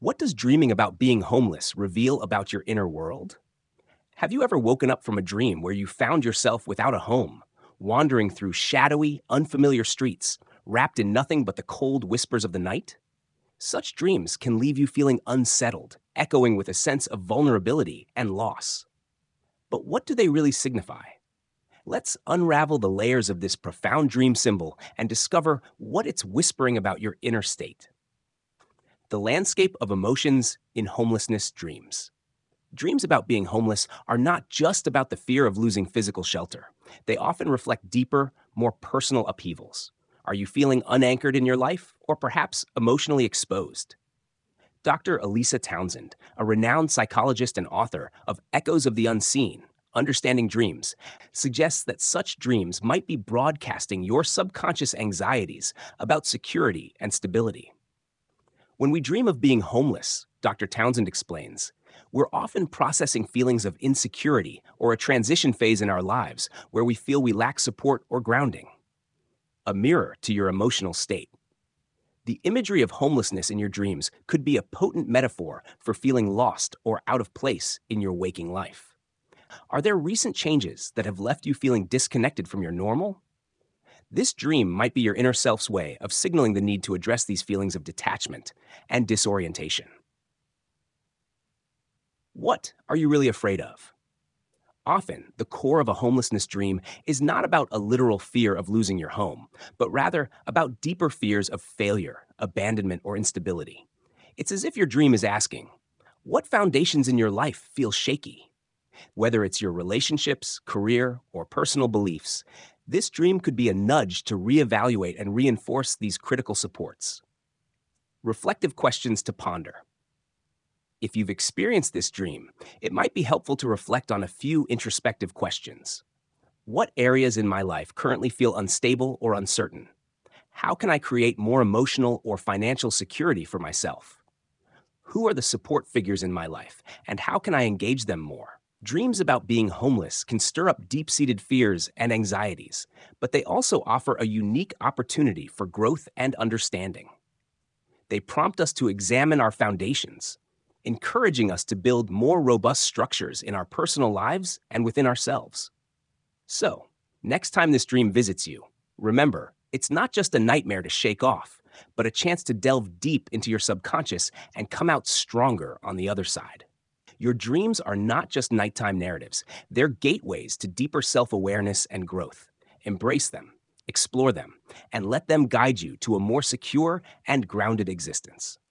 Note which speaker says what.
Speaker 1: What does dreaming about being homeless reveal about your inner world? Have you ever woken up from a dream where you found yourself without a home, wandering through shadowy, unfamiliar streets, wrapped in nothing but the cold whispers of the night? Such dreams can leave you feeling unsettled, echoing with a sense of vulnerability and loss. But what do they really signify? Let's unravel the layers of this profound dream symbol and discover what it's whispering about your inner state. The landscape of emotions in homelessness dreams. Dreams about being homeless are not just about the fear of losing physical shelter. They often reflect deeper, more personal upheavals. Are you feeling unanchored in your life or perhaps emotionally exposed? Dr. Elisa Townsend, a renowned psychologist and author of Echoes of the Unseen, Understanding Dreams, suggests that such dreams might be broadcasting your subconscious anxieties about security and stability. When we dream of being homeless, Dr. Townsend explains, we're often processing feelings of insecurity or a transition phase in our lives where we feel we lack support or grounding. A mirror to your emotional state. The imagery of homelessness in your dreams could be a potent metaphor for feeling lost or out of place in your waking life. Are there recent changes that have left you feeling disconnected from your normal? This dream might be your inner self's way of signaling the need to address these feelings of detachment and disorientation. What are you really afraid of? Often, the core of a homelessness dream is not about a literal fear of losing your home, but rather about deeper fears of failure, abandonment, or instability. It's as if your dream is asking, what foundations in your life feel shaky? Whether it's your relationships, career, or personal beliefs, this dream could be a nudge to reevaluate and reinforce these critical supports. Reflective questions to ponder. If you've experienced this dream, it might be helpful to reflect on a few introspective questions. What areas in my life currently feel unstable or uncertain? How can I create more emotional or financial security for myself? Who are the support figures in my life, and how can I engage them more? Dreams about being homeless can stir up deep-seated fears and anxieties, but they also offer a unique opportunity for growth and understanding. They prompt us to examine our foundations, encouraging us to build more robust structures in our personal lives and within ourselves. So, next time this dream visits you, remember, it's not just a nightmare to shake off, but a chance to delve deep into your subconscious and come out stronger on the other side. Your dreams are not just nighttime narratives, they're gateways to deeper self-awareness and growth. Embrace them, explore them, and let them guide you to a more secure and grounded existence.